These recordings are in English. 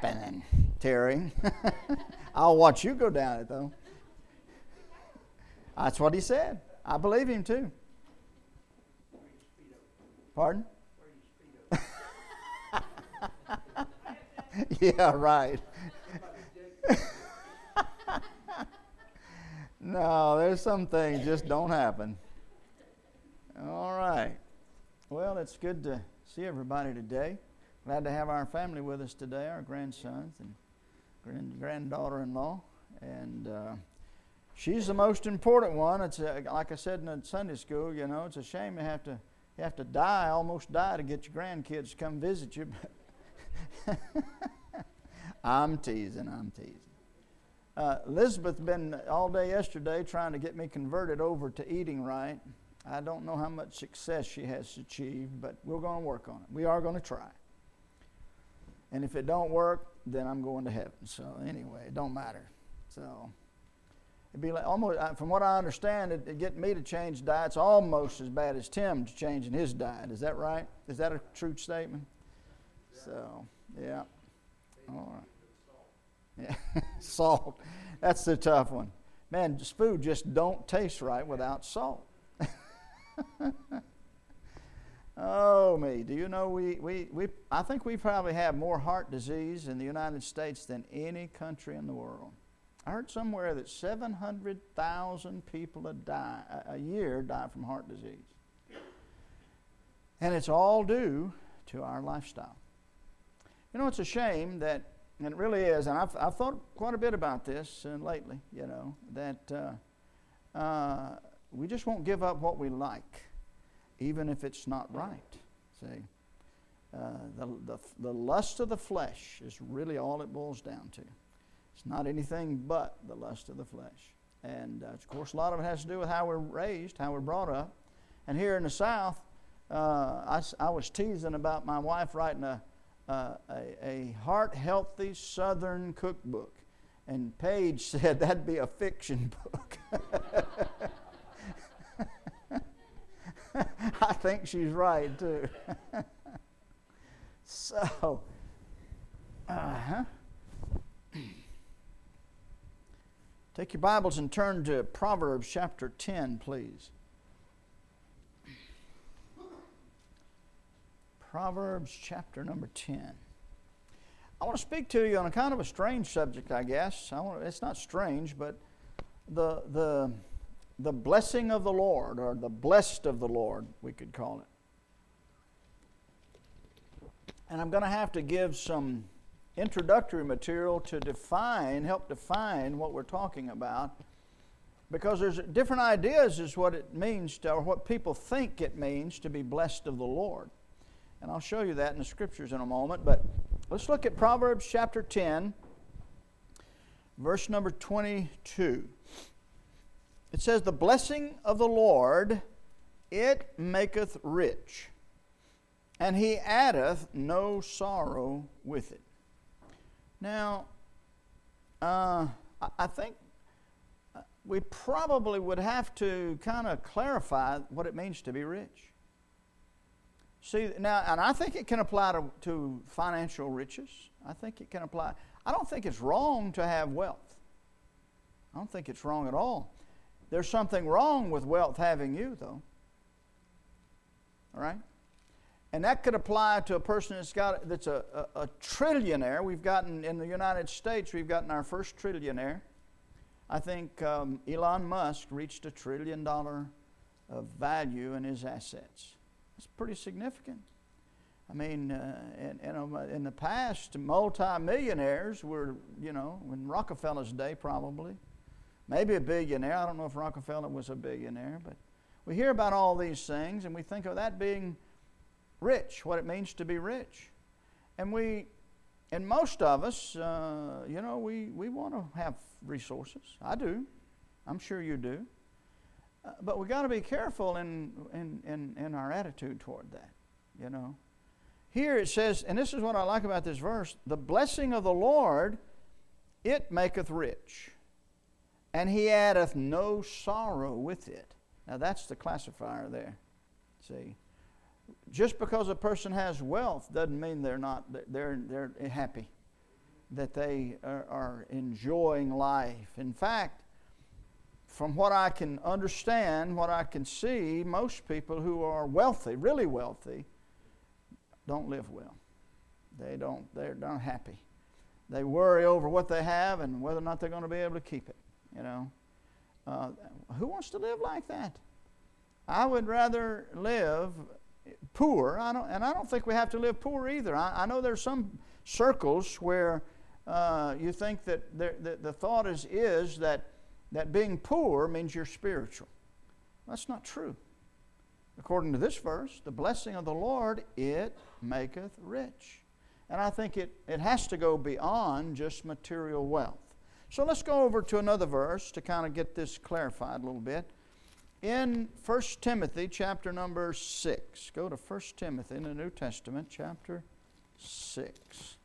happening, Terry. I'll watch you go down it, though. That's what he said. I believe him, too. Pardon? Yeah, right. No, there's some things just don't happen. All right. Well, it's good to see everybody today. Glad to have our family with us today, our grandsons and granddaughter-in-law. And she's the most important one. It's like I said in the Sunday school, you know, it's a shame you have to die, almost die, to get your grandkids to come visit you. I'm teasing. Elizabeth's been all day yesterday trying to get me converted over to eating right. I don't know how much success she has achieved, but we're going to work on it. We are going to try. And if it don't work, then I'm going to heaven. So anyway, it don't matter. So it'd be like almost, from what I understand, it getting me to change diets almost as bad as Tim changing his diet. Is that right? Is that a true statement? So yeah. All right. Yeah, salt. That's the tough one. Man, food just don't taste right without salt. Oh me, do you know I think we probably have more heart disease in the United States than any country in the world. I heard somewhere that 700,000 people a year die from heart disease. And it's all due to our lifestyle. You know, it's a shame that, and it really is, and I've thought quite a bit about this lately, you know, that we just won't give up what we like, even if it's not right. See, the lust of the flesh is really all it boils down to. It's not anything but the lust of the flesh. And, of course, a lot of it has to do with how we're raised, how we're brought up. And here in the South, I was teasing about my wife writing a heart-healthy Southern cookbook. And Paige said that'd be a fiction book. I think she's right, too. So, take your Bibles and turn to Proverbs chapter 10, please. Proverbs chapter number 10. I want to speak to you on a kind of a strange subject, I guess. It's not strange, but the blessing of the Lord, or the blessed of the Lord, we could call it. And I'm going to have to give some introductory material to help define what we're talking about, because there's different ideas as what it means or what people think it means to be blessed of the Lord. And I'll show you that in the Scriptures in a moment, but let's look at Proverbs chapter 10, verse number 22. It says, "The blessing of the Lord, it maketh rich, and he addeth no sorrow with it." Now, I think we probably would have to kind of clarify what it means to be rich. See, now, and I think it can apply to financial riches. I think it can apply. I don't think it's wrong to have wealth. I don't think it's wrong at all. There's something wrong with wealth having you, though. All right? And that could apply to a person that's a trillionaire. We've gotten, in the United States, we've gotten our first trillionaire. I think Elon Musk reached $1 trillion of value in his assets. It's pretty significant. I mean, in the past, multi-millionaires were, you know, in Rockefeller's day probably, maybe a billionaire. I don't know if Rockefeller was a billionaire, but we hear about all these things and we think of that being rich, what it means to be rich. And most of us, you know, we want to have resources. I do. I'm sure you do. But we got to be careful in our attitude toward that, you know. Here it says, and this is what I like about this verse, "The blessing of the Lord, it maketh rich, and he addeth no sorrow with it." Now that's the classifier there. See, just because a person has wealth doesn't mean they're happy. that they are enjoying life. In fact, from what I can understand, what I can see, most people who are wealthy, really wealthy, don't live well. They're not happy. They worry over what they have and whether or not they're going to be able to keep it. Who wants to live like that? I would rather live poor. I don't think we have to live poor either. I know there's some circles where you think that the thought is that being poor means you're spiritual. That's not true. According to this verse, the blessing of the Lord, it maketh rich. And I think it has to go beyond just material wealth. So let's go over to another verse to kind of get this clarified a little bit. In 1 Timothy chapter number 6. Go to 1 Timothy in the New Testament, chapter 6.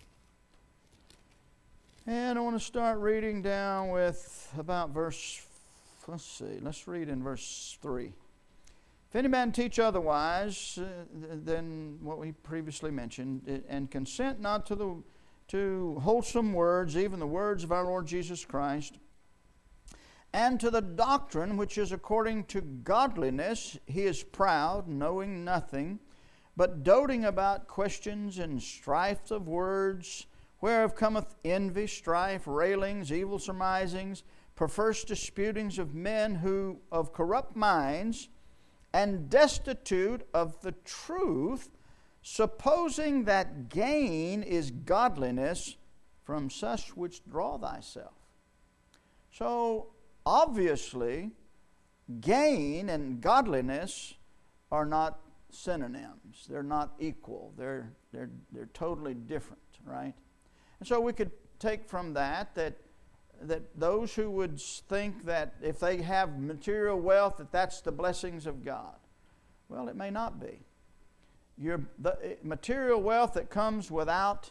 And I want to start reading down with about verse, let's read in verse 3. If any man teach otherwise than what we previously mentioned, and consent not to wholesome words, even the words of our Lord Jesus Christ, and to the doctrine which is according to godliness, he is proud, knowing nothing, but doting about questions and strifes of words, whereof cometh envy, strife, railings, evil surmisings, perverse disputings of men who of corrupt minds, and destitute of the truth, supposing that gain is godliness, from such which draw thyself. So, obviously, gain and godliness are not synonyms. They're not equal. They're totally different, right? And so we could take from that those who would think that if they have material wealth, that's the blessings of God. Well, it may not be. The material wealth that comes without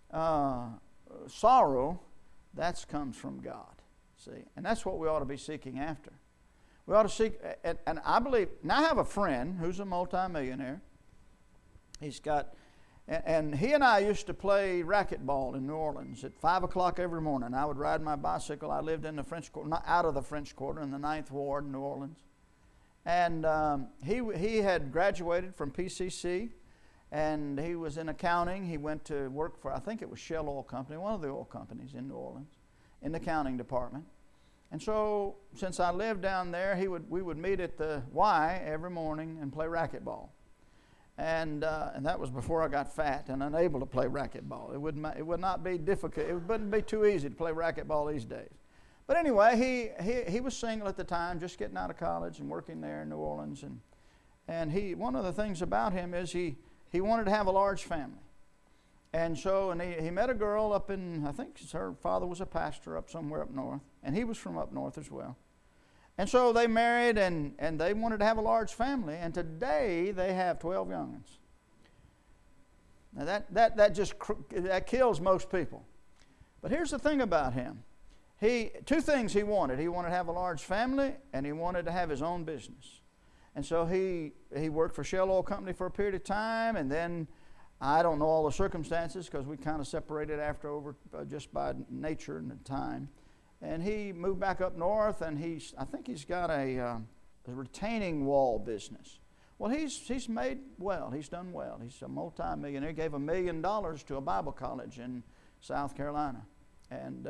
sorrow, that comes from God. See, and that's what we ought to be seeking after. We ought to seek, and I believe, now I have a friend who's a multimillionaire. He's got, and he and I used to play racquetball in New Orleans at 5 o'clock every morning. I would ride my bicycle. I lived in the French Quarter, not out of the French Quarter, in the 9th Ward in New Orleans. And he had graduated from PCC, and he was in accounting. He went to work for, I think it was Shell Oil Company, one of the oil companies in New Orleans, in the accounting department. And so, since I lived down there, we would meet at the Y every morning and play racquetball. And that was before I got fat and unable to play racquetball. It would not be difficult. It wouldn't be too easy to play racquetball these days. But anyway, he was single at the time, just getting out of college and working there in New Orleans. And one of the things about him is he wanted to have a large family. And so, he met a girl up in, I think her father was a pastor up somewhere up north, and he was from up north as well. And so they married, and they wanted to have a large family, and today they have 12 young'uns. Now that kills most people. But here's the thing about him. Two things he wanted. He wanted to have a large family, and he wanted to have his own business. And so he worked for Shell Oil Company for a period of time, and then I don't know all the circumstances because we kind of separated after over just by nature and the time. And he moved back up north, and I think he's got a retaining wall business. Well, he's made well. He's done well. He's a multi-millionaire. He gave $1 million to a Bible college in South Carolina. And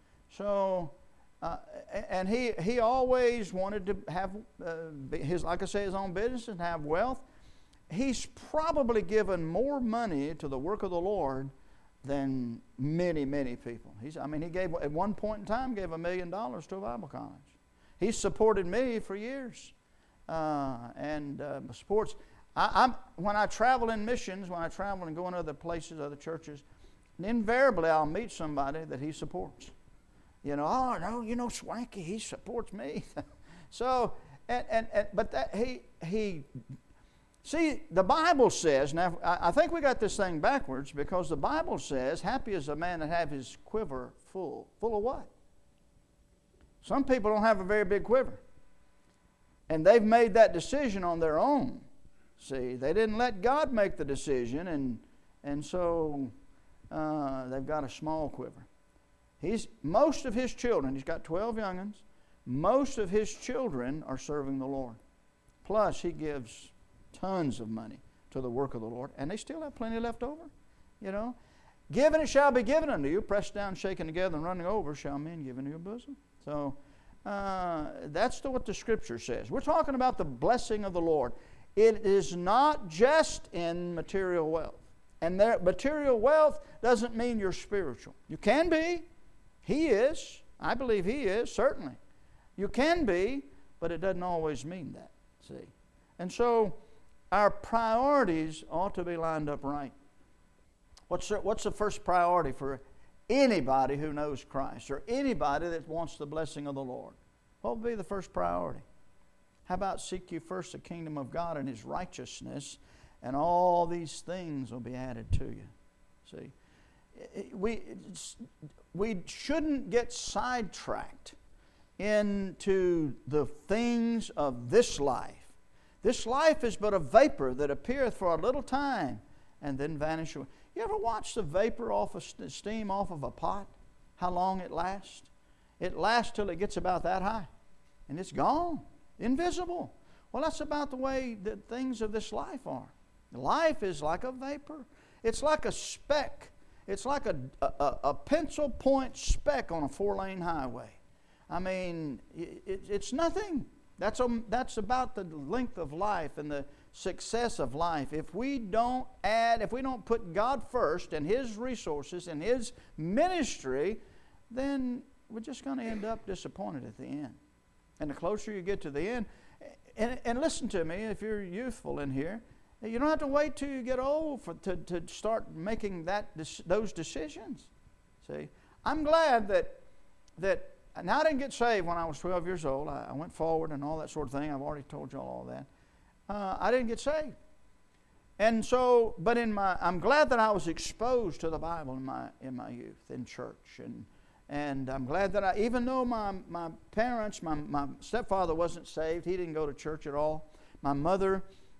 and he always wanted to have his own business and have wealth. He's probably given more money to the work of the Lord than many, many people. He gave, at one point in time, gave $1 million to a Bible college. He's supported me for years. Supports. When I travel in missions, when I travel and go in other places, other churches, invariably I'll meet somebody that he supports. Swanky, he supports me. So, see, the Bible says, now I think we got this thing backwards, because the Bible says, happy is a man that have his quiver full. Full of what? Some people don't have a very big quiver. And they've made that decision on their own. See, they didn't let God make the decision, and so they've got a small quiver. Most of his children, he's got 12 young'uns, most of his children are serving the Lord. Plus, he gives tons of money to the work of the Lord, and they still have plenty left over. You know, given it shall be given unto you, pressed down, shaken together, and running over, shall men give into your bosom. So that's what the Scripture says. We're talking about the blessing of the Lord. It is not just in material wealth. And material wealth doesn't mean you're spiritual. You can be. He is. I believe he is, certainly. You can be, but it doesn't always mean that, see. And so our priorities ought to be lined up right. What's the first priority for anybody who knows Christ or anybody that wants the blessing of the Lord? What would be the first priority? How about seek you first the kingdom of God and His righteousness, and all these things will be added to you. See, we shouldn't get sidetracked into the things of this life. This life is but a vapor that appeareth for a little time and then vanisheth away. You ever watch the vapor off of steam off of a pot? How long it lasts? It lasts till it gets about that high, and it's gone, invisible. Well, that's about the way that things of this life are. Life is like a vapor. It's like a speck. It's like a pencil point speck on a 4-lane highway. I mean, it's nothing. That's about the length of life and the success of life. If we don't put God first and His resources and His ministry, then we're just going to end up disappointed at the end. And the closer you get to the end, and listen to me, if you're youthful in here, you don't have to wait till you get old to start making those decisions. See, I'm glad that now I didn't get saved when I was 12 years old. I went forward and all that sort of thing. I've already told you all that. I didn't get saved. And so, but I'm glad that I was exposed to the Bible in my youth, in church. And I'm glad that even though my parents, my stepfather wasn't saved, he didn't go to church at all. My mother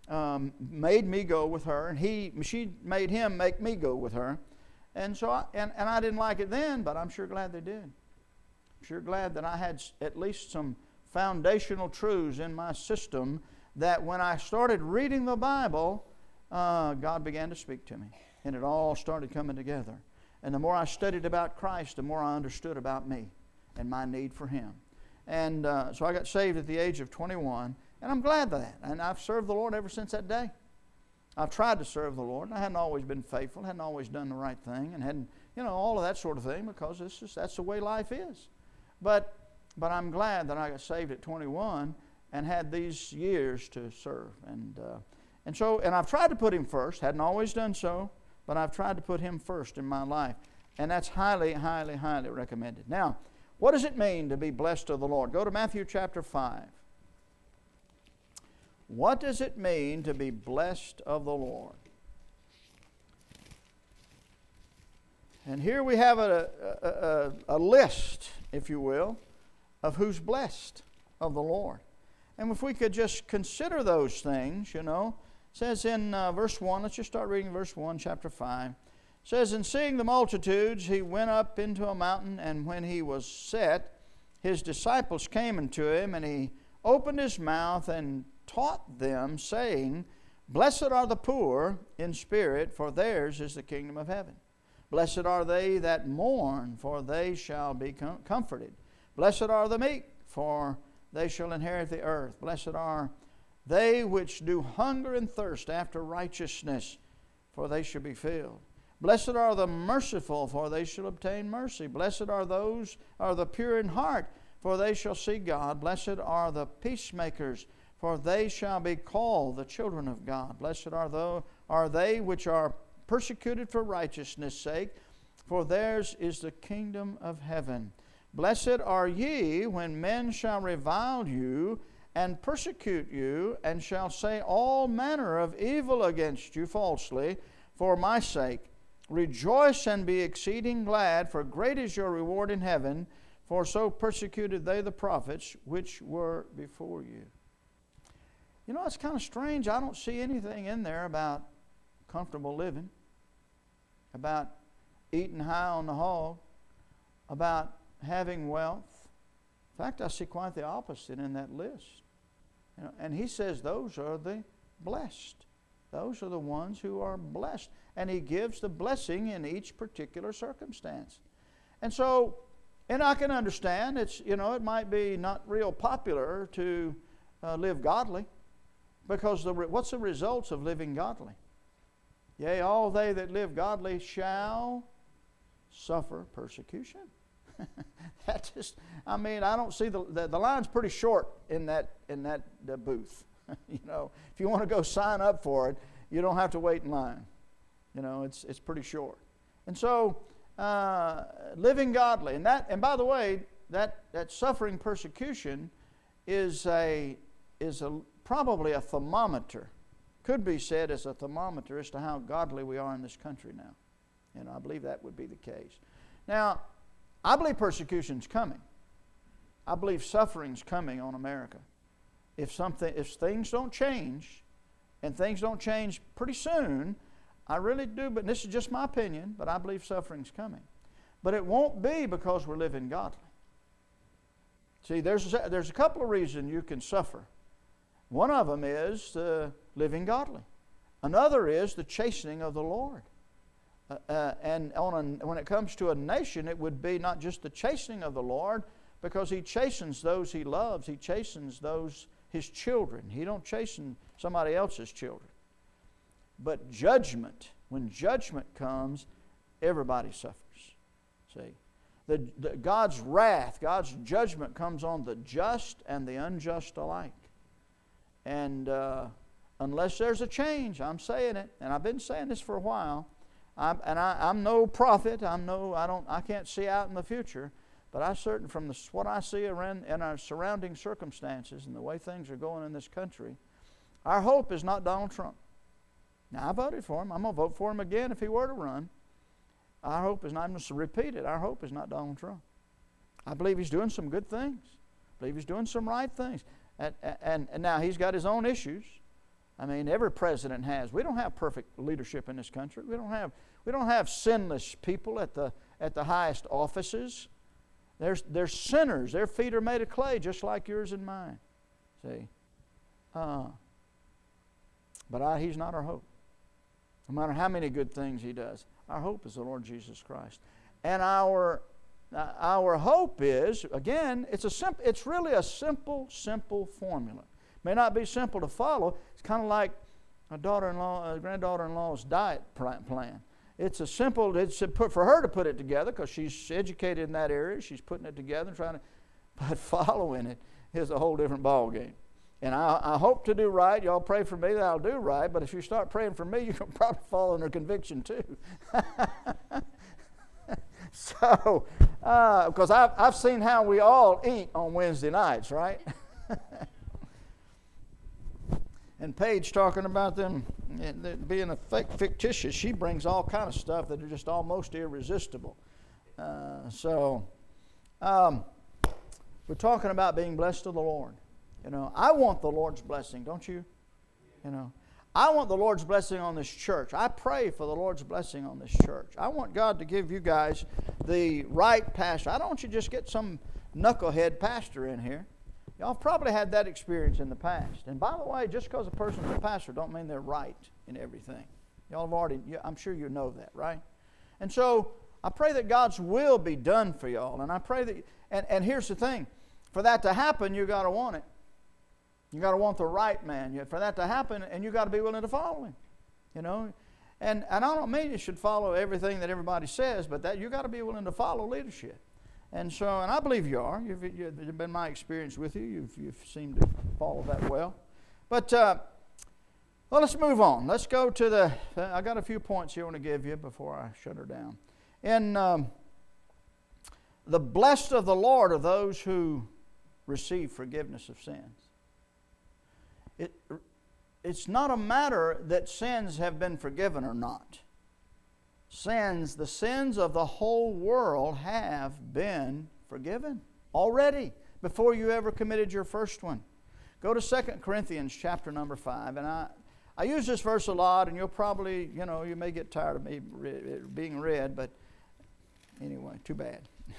made me go with her, and she made him make me go with her. And so, I didn't like it then, but I'm sure glad they did. I'm sure glad that I had at least some foundational truths in my system that when I started reading the Bible, God began to speak to me. And it all started coming together. And the more I studied about Christ, the more I understood about me and my need for Him. And so I got saved at the age of 21, and I'm glad for that. And I've served the Lord ever since that day. I've tried to serve the Lord, and I hadn't always been faithful, hadn't always done the right thing, and hadn't, all of that sort of thing, because that's the way life is. But I'm glad that I got saved at 21 and had these years to serve. And I've tried to put Him first. Hadn't always done so, but I've tried to put Him first in my life. And that's highly, highly, highly recommended. Now, what does it mean to be blessed of the Lord? Go to Matthew chapter 5. What does it mean to be blessed of the Lord? And here we have a list, if you will, of who's blessed of the Lord. And if we could just consider those things, it says in verse 1, let's just start reading verse 1, chapter 5. It says, "And seeing the multitudes, He went up into a mountain, and when He was set, His disciples came unto Him, and He opened His mouth and taught them, saying, Blessed are the poor in spirit, for theirs is the kingdom of heaven. Blessed are they that mourn, for they shall be comforted. Blessed are the meek, for they shall inherit the earth. Blessed are they which do hunger and thirst after righteousness, for they shall be filled. Blessed are the merciful, for they shall obtain mercy. Blessed are the pure in heart, for they shall see God. Blessed are the peacemakers, for they shall be called the children of God. Blessed are they which are persecuted for righteousness' sake, for theirs is the kingdom of heaven. Blessed are ye when men shall revile you and persecute you, and shall say all manner of evil against you falsely for my sake. Rejoice and be exceeding glad, for great is your reward in heaven, for so persecuted they the prophets which were before you." It's kind of strange. I don't see anything in there about comfortable living, about eating high on the hog, about having wealth. In fact, I see quite the opposite in that list. And he says those are the blessed. Those are the ones who are blessed. And he gives the blessing in each particular circumstance. And so, and I can understand, it might be not real popular to live godly, because what's the results of living godly? Yea, all they that live godly shall suffer persecution. I don't see the line's pretty short in that booth. If you want to go sign up for it, you don't have to wait in line. It's pretty short. And so, living godly, and by the way, that suffering persecution is probably a thermometer. Could be said as a thermometer as to how godly we are in this country now. I believe that would be the case. Now, I believe persecution's coming. I believe suffering's coming on America. If things don't change, and things don't change pretty soon, I really do, but this is just my opinion, but I believe suffering's coming. But it won't be because we're living godly. See, there's a couple of reasons you can suffer. One of them is living godly. Another is the chastening of the Lord. And when it comes to a nation, it would be not just the chastening of the Lord, because He chastens those He loves. He chastens His children. He don't chasten somebody else's children. But judgment, when judgment comes, everybody suffers. See, God's wrath, God's judgment comes on the just and the unjust alike. And unless there's a change, I'm saying it, and I've been saying this for a while. I'm no prophet. I can't see out in the future, but I certain from what I see around in our surrounding circumstances and the way things are going in this country, our hope is not Donald Trump. Now, I voted for him. I'm going to vote for him again if he were to run. Our hope is not, I'm going to repeat it, our hope is not Donald Trump. I believe he's doing some good things. I believe he's doing some right things. And now he's got his own issues. Every president has. We don't have perfect leadership in this country. We don't have sinless people at the highest offices. They're sinners. Their feet are made of clay, just like yours and mine. See, but he's not our hope. No matter how many good things he does, our hope is the Lord Jesus Christ. And our hope is, again, it's really a simple formula. May not be simple to follow. It's kind of like a granddaughter-in-law's diet plan. It's for her to put it together because she's educated in that area. She's putting it together and but following it is a whole different ball game. And I hope to do right. Y'all pray for me that I'll do right. But if you start praying for me, you can probably fall under conviction too. So, because I've seen how we all eat on Wednesday nights, right? And Paige talking about them being fictitious, she brings all kind of stuff that are just almost irresistible. We're talking about being blessed of the Lord. I want the Lord's blessing, don't you? I want the Lord's blessing on this church. I pray for the Lord's blessing on this church. I want God to give you guys the right pastor. I don't want you to just get some knucklehead pastor in here. Y'all have probably had that experience in the past. And by the way, just because a person's a pastor don't mean they're right in everything. Y'all have I'm sure you know that, right? And so I pray that God's will be done for y'all. And I pray that, and here's the thing, for that to happen, you got to want it. You got to want the right man. For that to happen, and you got to be willing to follow him. And I don't mean you should follow everything that everybody says, but that you got to be willing to follow leadership. And I believe you are. You've been my experience with you. You've seemed to follow that well. But let's move on. Let's go to I got a few points here I want to give you before I shut her down. And the blessed of the Lord are those who receive forgiveness of sins. It's not a matter that sins have been forgiven or not. The sins of the whole world have been forgiven already before you ever committed your first one. Go to 2 Corinthians chapter number 5. And I use this verse a lot, and you'll probably, you may get tired of me being read, but anyway, too bad.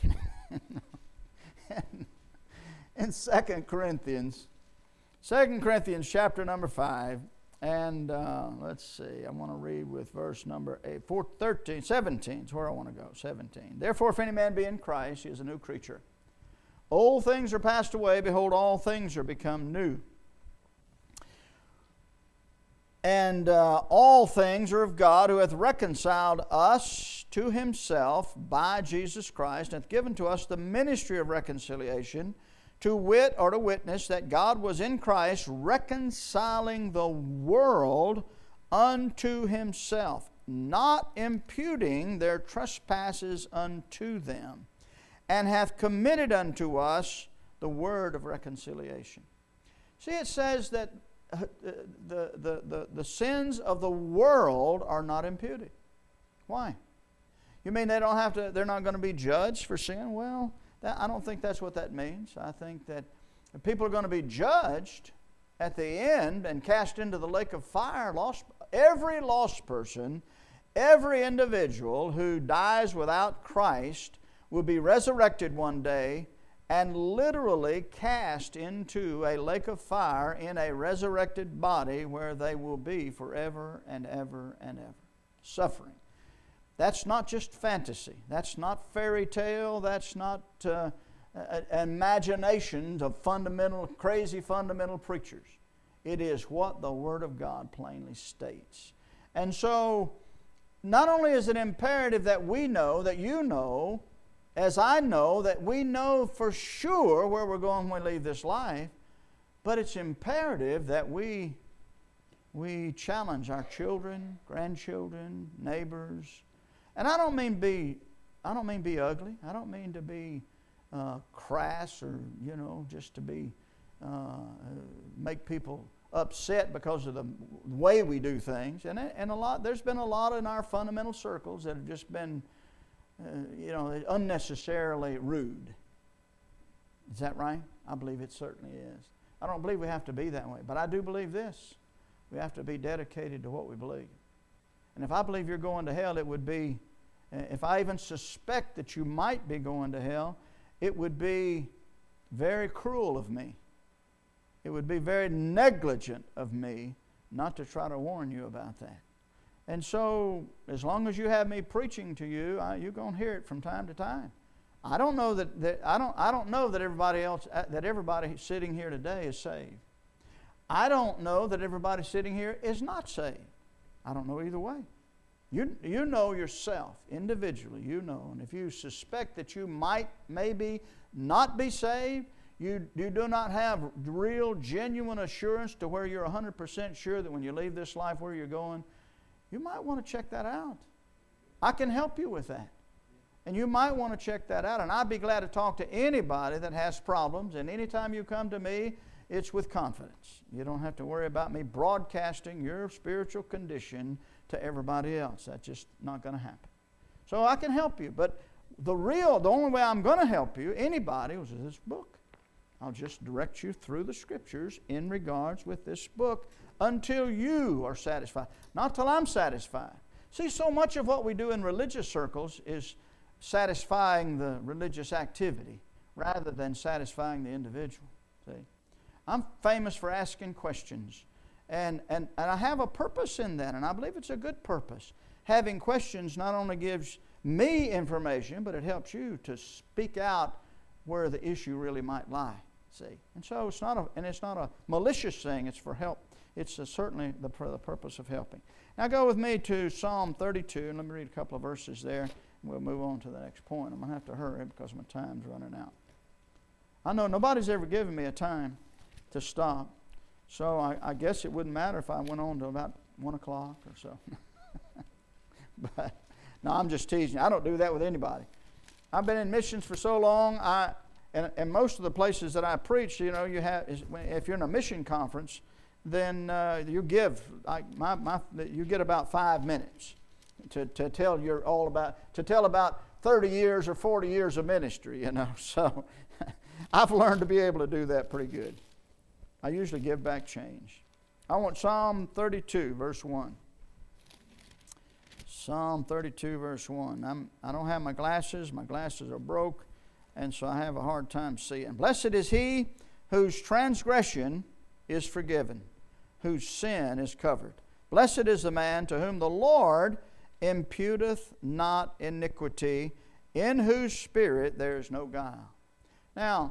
In 2 Corinthians chapter number 5, and let's see, I want to read with verse number 17 is where I want to go, 17. Therefore, if any man be in Christ, he is a new creature. Old things are passed away, behold, all things are become new. And all things are of God, who hath reconciled us to himself by Jesus Christ, and hath given to us the ministry of reconciliation, to wit, or to witness, that God was in Christ reconciling the world unto himself, not imputing their trespasses unto them, and hath committed unto us the word of reconciliation. See, it says that the sins of the world are not imputed. Why? You mean they're not going to be judged for sin? Well, I don't think that's what that means. I think that people are going to be judged at the end and cast into the lake of fire. Every lost person, every individual who dies without Christ will be resurrected one day and literally cast into a lake of fire in a resurrected body where they will be forever and ever and ever, suffering. That's not just fantasy. That's not fairy tale. That's not imaginations of crazy fundamental preachers. It is what the Word of God plainly states. And so, not only is it imperative that we know, that you know, as I know, that we know for sure where we're going when we leave this life, but it's imperative that we challenge our children, grandchildren, neighbors. And I don't mean be ugly. I don't mean to be crass or just to be make people upset because of the way we do things. And there's been a lot in our fundamental circles that have just been unnecessarily rude. Is that right? I believe it certainly is. I don't believe we have to be that way, but I do believe this: we have to be dedicated to what we believe. And if I believe you're going to hell, it would be, if I even suspect that you might be going to hell, it would be very cruel of me. It would be very negligent of me not to try to warn you about that. And so, as long as you have me preaching to you, you're going to hear it from time to time. I don't know I don't know that everybody sitting here today is saved. I don't know that everybody sitting here is not saved. I don't know either way. You know yourself individually. You know, and if you suspect that you might maybe not be saved, you do not have real, genuine assurance to where you're 100% sure that when you leave this life where you're going, you might want to check that out. I can help you with that. And you might want to check that out. And I'd be glad to talk to anybody that has problems. And anytime you come to me, it's with confidence. You don't have to worry about me broadcasting your spiritual condition to everybody else. That's just not going to happen. So I can help you. But the only way I'm going to help you, anybody, was this book. I'll just direct you through the Scriptures in regards with this book until you are satisfied. Not till I'm satisfied. See, so much of what we do in religious circles is satisfying the religious activity rather than satisfying the individual. See, I'm famous for asking questions. And I have a purpose in that, and I believe it's a good purpose. Having questions not only gives me information, but it helps you to speak out where the issue really might lie. See, and so it's not a malicious thing. It's for help. It's certainly the purpose of helping. Now go with me to Psalm 32, and let me read a couple of verses there, and we'll move on to the next point. I'm going to have to hurry because my time's running out. I know nobody's ever given me a time to stop, so I guess it wouldn't matter if I went on to about 1 o'clock or so. But no, I'm just teasing. I don't do that with anybody. I've been in missions for so long. And most of the places that I preach, you if you're in a mission conference, then you get about 5 minutes to tell about 30 years or 40 years of ministry. So I've learned to be able to do that pretty good. I usually give back change. I want Psalm 32, verse 1. Psalm 32, verse 1. I don't have my glasses. My glasses are broke, and so I have a hard time seeing. Blessed is he whose transgression is forgiven, whose sin is covered. Blessed is the man to whom the Lord imputeth not iniquity, in whose spirit there is no guile. Now,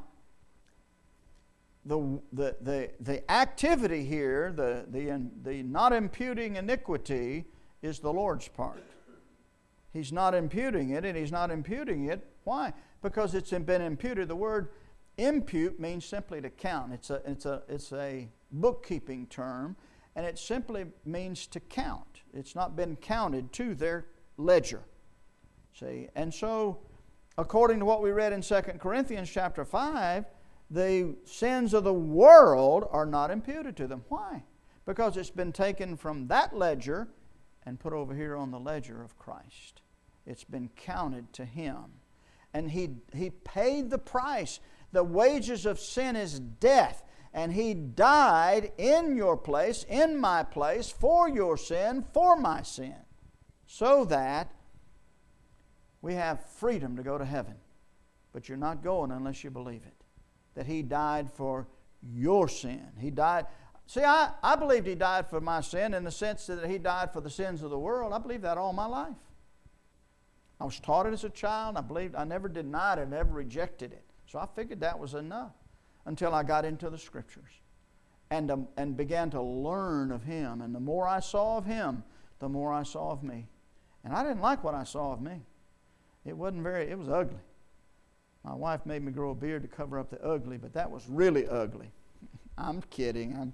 the activity here, the not imputing iniquity, is the Lord's part. He's not imputing it, and He's not imputing it. Why? Because it's been imputed. The word impute means simply to count. It's a bookkeeping term, and it simply means to count. It's not been counted to their ledger. See? And so, according to what we read in 2 Corinthians chapter 5, the sins of the world are not imputed to them. Why? Because it's been taken from that ledger and put over here on the ledger of Christ. It's been counted to Him. And He paid the price. The wages of sin is death. And He died in your place, in my place, for your sin, for my sin. So that we have freedom to go to heaven. But you're not going unless you believe it. That He died for your sin. He died. See, I believed He died for my sin in the sense that He died for the sins of the world. I believed that all my life. I was taught it as a child. I never denied it, never rejected it. So I figured that was enough until I got into the Scriptures and began to learn of Him. And the more I saw of Him, the more I saw of me. And I didn't like what I saw of me. It was ugly. My wife made me grow a beard to cover up the ugly, but that was really ugly. I'm kidding.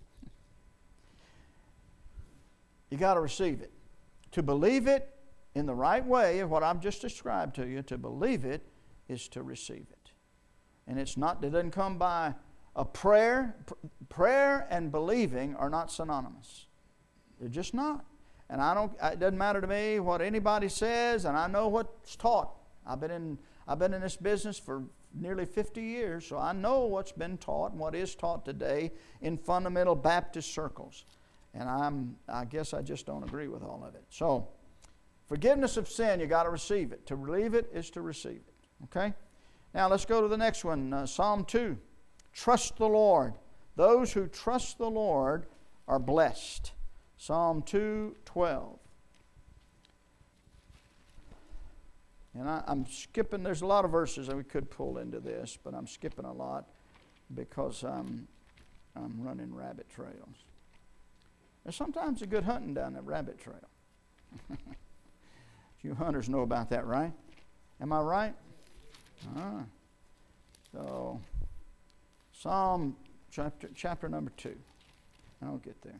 You got to receive it. To believe it in the right way of what I've just described to you, to believe it is to receive it. And it doesn't come by a prayer. Prayer and believing are not synonymous. They're just not. And it doesn't matter to me what anybody says, and I know what's taught. I've been in this business for nearly 50 years, so I know what's been taught and what is taught today in fundamental Baptist circles. And I guess I just don't agree with all of it. So, forgiveness of sin, you got to receive it. To believe it is to receive it. Okay? Now let's go to the next one, Psalm 2. Trust the Lord. Those who trust the Lord are blessed. Psalm 2:12. And I'm skipping, there's a lot of verses that we could pull into this, but I'm skipping a lot because I'm running rabbit trails. There's sometimes a good hunting down that rabbit trail. You hunters know about that, right? Am I right? So, Psalm chapter number 2. I'll get there.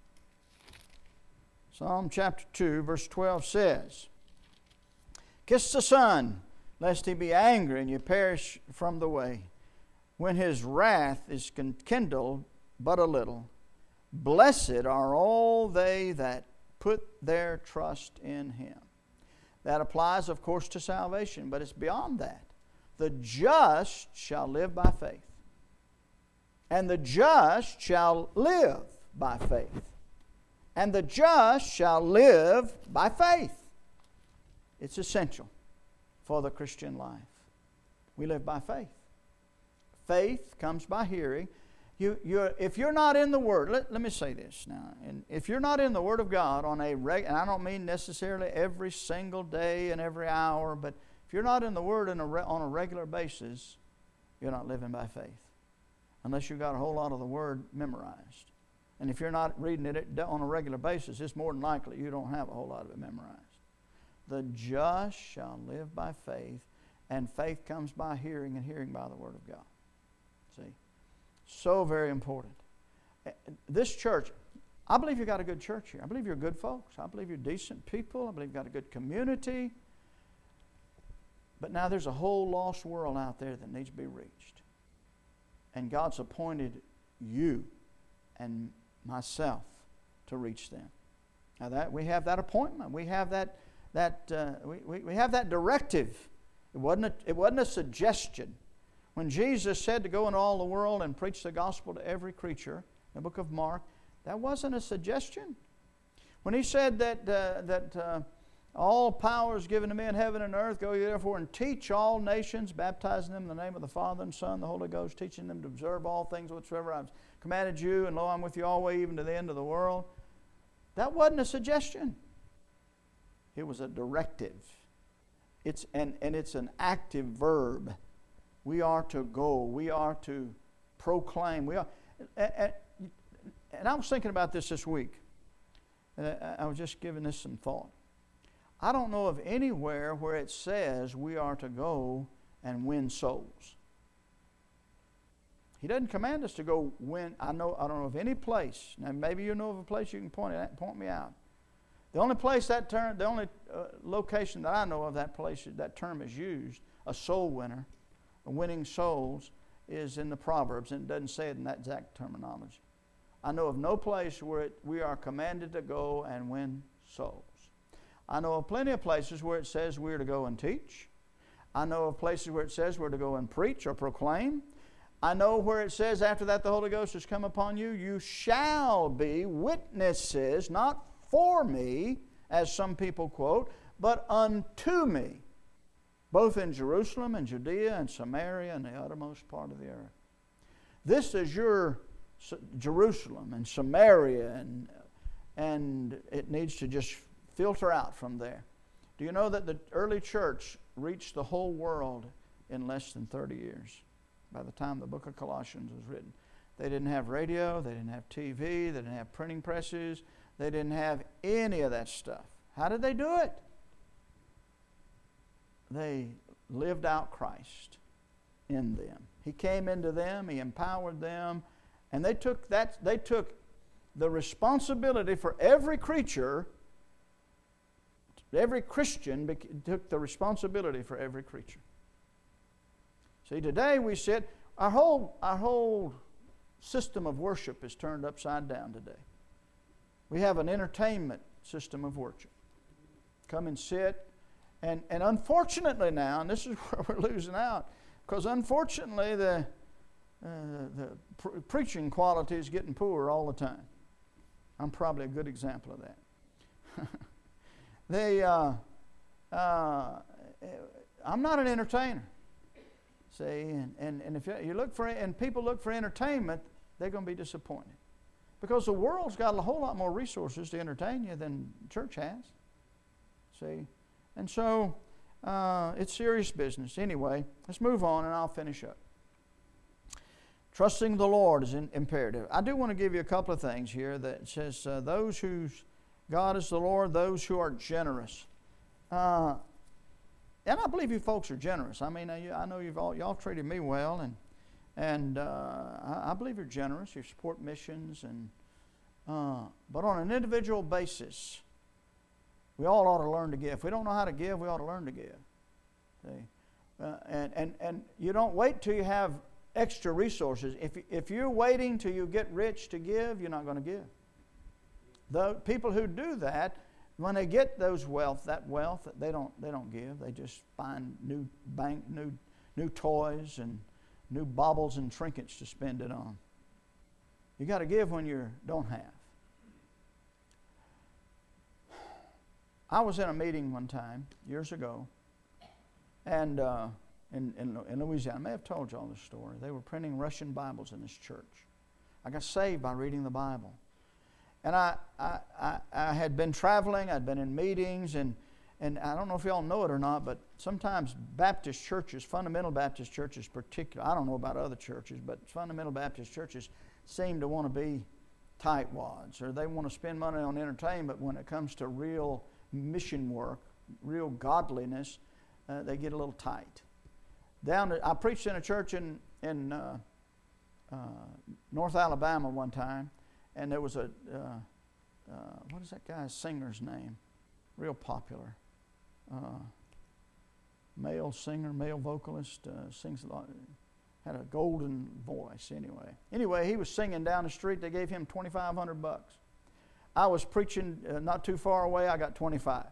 Psalm chapter 2, verse 12 says, Kiss the Son, lest He be angry and you perish from the way, when His wrath is kindled but a little. Blessed are all they that put their trust in Him. That applies, of course, to salvation, but it's beyond that. The just shall live by faith. And the just shall live by faith. And the just shall live by faith. It's essential for the Christian life. We live by faith. Faith comes by hearing. If you're not in the Word, let me say this now. And if you're not in the Word of God on and I don't mean necessarily every single day and every hour, but if you're not in the Word on a regular basis, you're not living by faith. Unless you've got a whole lot of the Word memorized. And if you're not reading it on a regular basis, it's more than likely you don't have a whole lot of it memorized. The just shall live by faith, and faith comes by hearing, and hearing by the Word of God. See? So very important. This church, I believe you've got a good church here. I believe you're good folks. I believe you're decent people. I believe you've got a good community. But now there's a whole lost world out there that needs to be reached. And God's appointed you and myself to reach them. Now that we have that appointment. We have we have that directive. It wasn't a suggestion. When Jesus said to go into all the world and preach the gospel to every creature, in the book of Mark, that wasn't a suggestion. When He said that All power is given to me in heaven and earth. Go ye therefore and teach all nations, baptizing them in the name of the Father and Son and the Holy Ghost, teaching them to observe all things whatsoever I've commanded you, and lo, I'm with you always, even to the end of the world. That wasn't a suggestion. It was a directive. It's an active verb. We are to go. We are to proclaim. And I was thinking about this week. I was just giving this some thought. I don't know of anywhere where it says we are to go and win souls. He doesn't command us to go win. I don't know of any place. Now maybe you know of a place you can point me out. The only place the only location that I know of that term is used, a soul winner, winning souls, is in the Proverbs, and it doesn't say it in that exact terminology. I know of no place where we are commanded to go and win souls. I know of plenty of places where it says we're to go and teach. I know of places where it says we're to go and preach or proclaim. I know where it says after that the Holy Ghost has come upon you, you shall be witnesses, not for me, as some people quote, but unto me, both in Jerusalem and Judea and Samaria and the uttermost part of the earth. This is your Jerusalem and Samaria, and it needs to just filter out from there. Do you know that the early church reached the whole world in less than 30 years? By the time the book of Colossians was written, they didn't have radio, they didn't have TV, they didn't have printing presses, they didn't have any of that stuff. How did they do it? They lived out Christ in them. He came into them, He empowered them, and they took the responsibility for every creature. Every Christian took the responsibility for every creature. See, today we sit, our whole system of worship is turned upside down today. We have an entertainment system of worship. Come and sit, and unfortunately now, and this is where we're losing out, because unfortunately the preaching quality is getting poorer all the time. I'm probably a good example of that. I'm not an entertainer. See, and if you look for, and people look for entertainment, they're going to be disappointed, because the world's got a whole lot more resources to entertain you than church has. See, and so it's serious business. Anyway, let's move on, and I'll finish up. Trusting the Lord is imperative. I do want to give you a couple of things here that says those whose God is the Lord, those who are generous. And I believe you folks are generous. I mean, I know y'all treated me well, and I believe you're generous. You support missions, but on an individual basis, we all ought to learn to give. If we don't know how to give, we ought to learn to give. See, and you don't wait till you have extra resources. If you're waiting till you get rich to give, you're not going to give. The people who do that, when they get that wealth, they don't give. They just find new toys and new baubles and trinkets to spend it on. You got to give when you don't have. I was in a meeting one time years ago, and in Louisiana, I may have told you all this story. They were printing Russian Bibles in this church. I got saved by reading the Bible. And I had been traveling, I'd been in meetings, and I don't know if y'all know it or not, but sometimes Baptist churches, fundamental Baptist churches particularly, I don't know about other churches, but fundamental Baptist churches seem to want to be tightwads, or they want to spend money on entertainment. When it comes to real mission work, real godliness, they get a little tight. I preached in a church in North Alabama one time, and there was what is that guy's singer's name? Real popular. Male singer, male vocalist, sings a lot. Had a golden voice Anyway, he was singing down the street. They gave him $2,500. I was preaching not too far away. I got 25.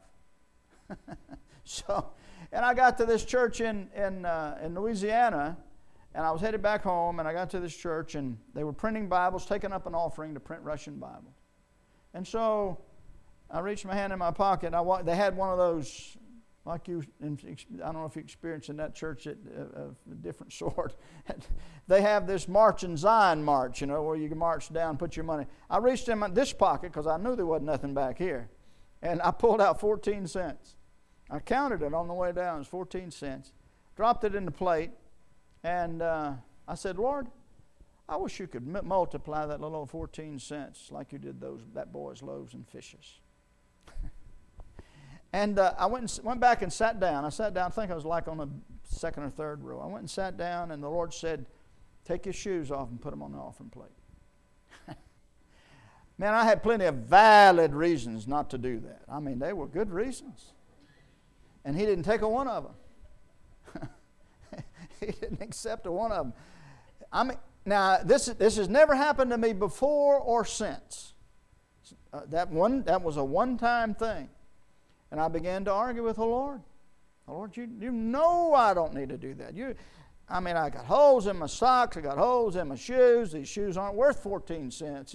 And I got to this church in Louisiana, and I was headed back home, and I got to this church, and they were printing Bibles, taking up an offering to print Russian Bibles. And so I reached my hand in my pocket. They had one of those, like you, I don't know if you experienced in that church of a different sort. They have this March in Zion march, where you can march down, put your money. I reached in this pocket because I knew there wasn't nothing back here. And I pulled out 14 cents. I counted it on the way down. It was 14 cents. Dropped it in the plate. And I said, Lord, I wish you could multiply that little old 14 cents like you did that boy's loaves and fishes. And I went back and sat down. I sat down, I think I was like on the second or third row. I went and sat down, and the Lord said, take your shoes off and put them on the offering plate. Man, I had plenty of valid reasons not to do that. I mean, they were good reasons. And He didn't take a one of them. He didn't accept a one of them. I mean, now, this has never happened to me before or since. That was a one-time thing. And I began to argue with the Lord. Lord, you know I don't need to do that. I got holes in my socks. I got holes in my shoes. These shoes aren't worth 14 cents.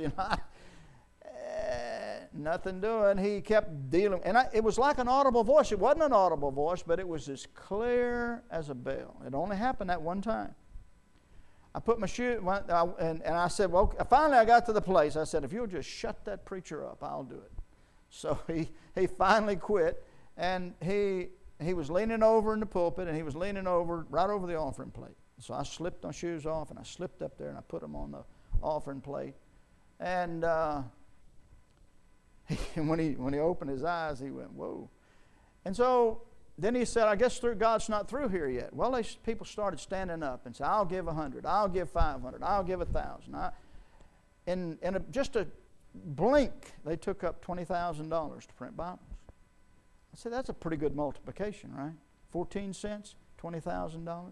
Nothing doing. He kept dealing. And it was like an audible voice. It wasn't an audible voice, but it was as clear as a bell. It only happened that one time. I put my shoe, and I said, well, finally I got to the place. I said, if you'll just shut that preacher up, I'll do it. So he finally quit, and he was leaning over in the pulpit, and he was leaning over right over the offering plate. So I slipped my shoes off, and I slipped up there, and I put them on the offering plate. And when he opened his eyes, he went, whoa. And so then he said, I guess God's not through here yet. Well, people started standing up and said, I'll give 100, I'll give 500, I'll give 1,000. In just a blink, they took up $20,000 to print Bibles. I said, that's a pretty good multiplication, right? 14 cents, $20,000.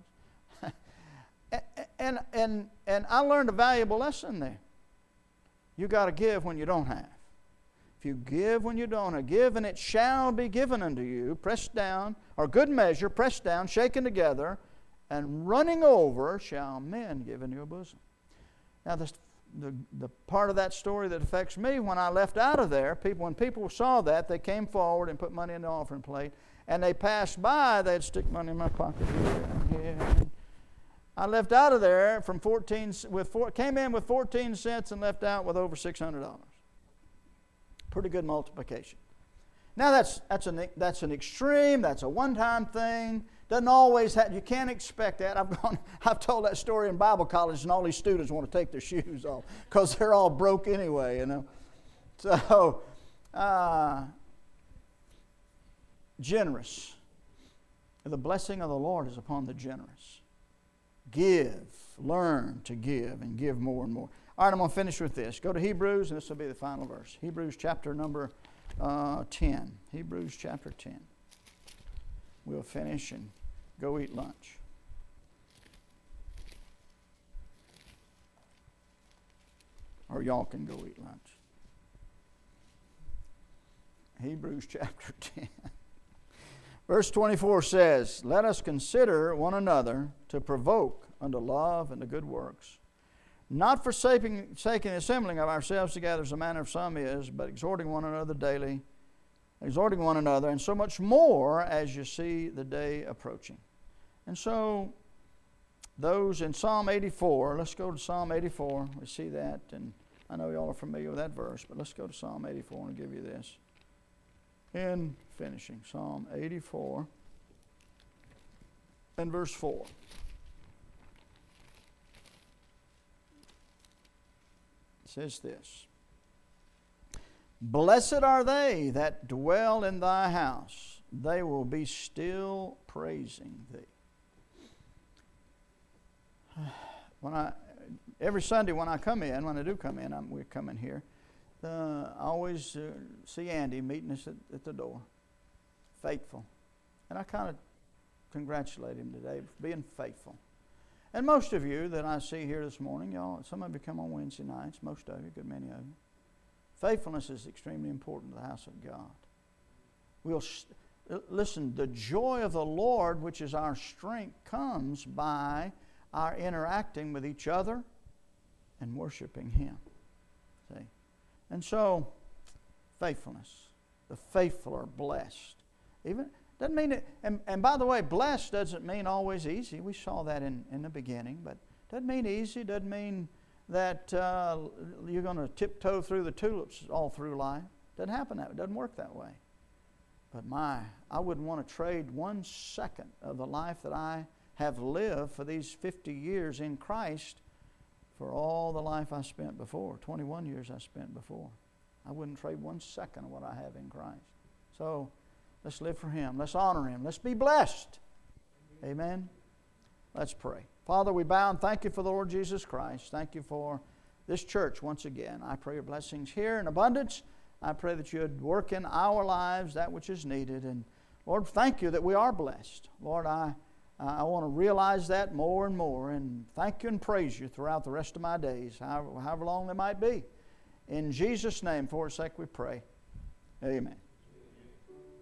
and I learned a valuable lesson there. You got to give when you don't have. If you give when you don't have, give and it shall be given unto you, pressed down, or good measure, pressed down, shaken together, and running over shall men give into your bosom. Now, the part of that story that affects me, when I left out of there, when people saw that, they came forward and put money in the offering plate, and they passed by, they'd stick money in my pocket here and here. I left out of there came in with 14 cents and left out with over $600. Pretty good multiplication. Now that's an extreme. That's a one-time thing. Doesn't always happen. You can't expect that. I've told that story in Bible college, and all these students want to take their shoes off because they're all broke anyway. So generous. The blessing of the Lord is upon the generous. Give. Learn to give and give more and more. All right, I'm going to finish with this. Go to Hebrews, and this will be the final verse. Hebrews chapter number 10. Hebrews chapter 10. We'll finish and go eat lunch. Or y'all can go eat lunch. Hebrews chapter 10. Verse 24 says, let us consider one another to provoke unto love and to good works, not forsaking the assembling of ourselves together as the manner of some is, but exhorting one another daily, exhorting one another, and so much more as you see the day approaching. And so, those in Psalm 84, let's go to Psalm 84. We see that, and I know you all are familiar with that verse, but let's go to Psalm 84 and give you this. In finishing, Psalm 84 and verse 4. Says this, blessed are they that dwell in thy house, they will be still praising thee. Every Sunday when I do come in, we come in here, I always see Andy meeting us at the door, faithful. And I kind of congratulate him today for being faithful. And most of you that I see here this morning, y'all, some of you come on Wednesday nights, most of you, a good many of you. Faithfulness is extremely important to the house of God. Listen, the joy of the Lord, which is our strength, comes by our interacting with each other and worshiping Him. See? And so, faithfulness. The faithful are blessed. Even doesn't mean it, and by the way, blessed doesn't mean always easy. We saw that in the beginning, but doesn't mean easy. Doesn't mean that you're going to tiptoe through the tulips all through life. Doesn't happen that way. Doesn't work that way. But I wouldn't want to trade 1 second of the life that I have lived for these 50 years in Christ for all the life I spent before, 21 years I spent before. I wouldn't trade 1 second of what I have in Christ. So let's live for Him. Let's honor Him. Let's be blessed. Amen. Let's pray. Father, we bow and thank You for the Lord Jesus Christ. Thank You for this church once again. I pray Your blessings here in abundance. I pray that You'd work in our lives that which is needed. And Lord, thank You that we are blessed. Lord, I want to realize that more and more, and thank You and praise You throughout the rest of my days, however long they might be. In Jesus' name, for His sake we pray. Amen.